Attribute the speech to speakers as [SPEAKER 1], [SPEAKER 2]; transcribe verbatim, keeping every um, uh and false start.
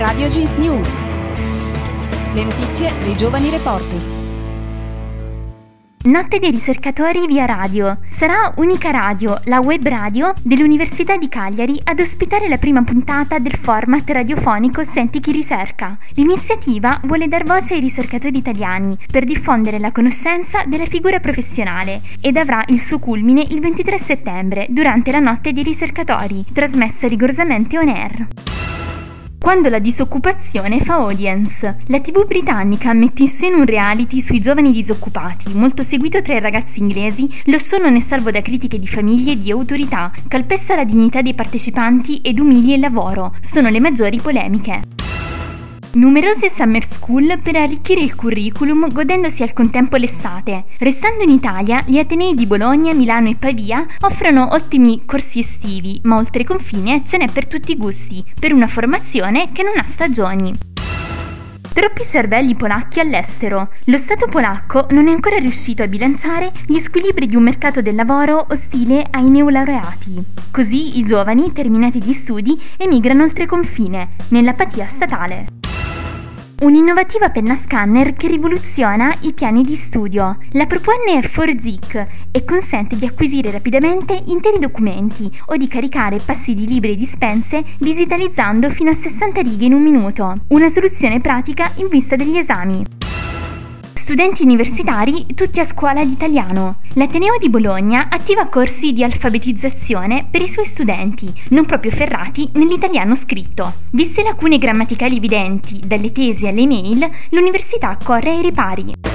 [SPEAKER 1] Radio Jeans News. Le notizie dei giovani reporter.
[SPEAKER 2] Notte dei ricercatori via radio. Sarà Unica Radio, la web radio dell'Università di Cagliari, ad ospitare la prima puntata del format radiofonico Senti chi ricerca. L'iniziativa vuole dar voce ai ricercatori italiani per diffondere la conoscenza della figura professionale ed avrà il suo culmine il ventitré settembre durante la Notte dei ricercatori, trasmessa rigorosamente on air. Quando la disoccupazione fa audience. La tivù britannica mette in scena un reality sui giovani disoccupati, molto seguito tra i ragazzi inglesi. Lo show non è salvo da critiche di famiglie e di autorità, calpesta la dignità dei partecipanti ed umilia il lavoro. Sono le maggiori polemiche. Numerose summer school per arricchire il curriculum, godendosi al contempo l'estate. Restando in Italia, gli atenei di Bologna, Milano e Pavia offrono ottimi corsi estivi, ma oltre confine ce n'è per tutti i gusti, per una formazione che non ha stagioni. Troppi cervelli polacchi all'estero. Lo Stato polacco non è ancora riuscito a bilanciare gli squilibri di un mercato del lavoro ostile ai neolaureati. Così i giovani, terminati gli studi, emigrano oltre confine, nell'apatia statale. Un'innovativa penna scanner che rivoluziona i piani di studio. La propone è ForGeek e consente di acquisire rapidamente interi documenti o di caricare passi di libri e dispense digitalizzando fino a sessanta righe in un minuto. Una soluzione pratica in vista degli esami. Studenti universitari tutti a scuola di italiano. L'Ateneo di Bologna attiva corsi di alfabetizzazione per i suoi studenti, non proprio ferrati nell'italiano scritto. Viste lacune grammaticali evidenti, dalle tesi alle email, l'università corre ai ripari.